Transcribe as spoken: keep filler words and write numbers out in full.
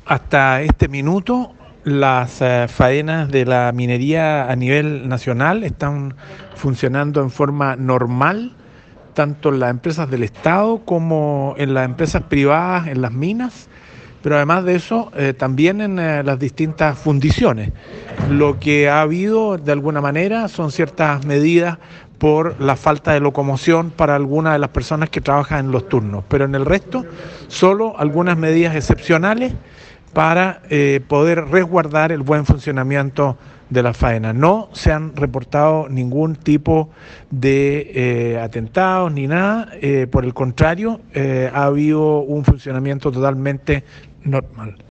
Hasta este minuto, las eh, faenas de la minería a nivel nacional están funcionando en forma normal, tanto en las empresas del Estado como en las empresas privadas, en las minas, pero además de eso, eh, también en eh, las distintas fundiciones. Lo que ha habido, de alguna manera, son ciertas medidas por la falta de locomoción para algunas de las personas que trabajan en los turnos, pero en el resto, solo algunas medidas excepcionales para eh, poder resguardar el buen funcionamiento de la faena. No se han reportado ningún tipo de eh, atentados ni nada, eh, por el contrario, eh, ha habido un funcionamiento totalmente normal.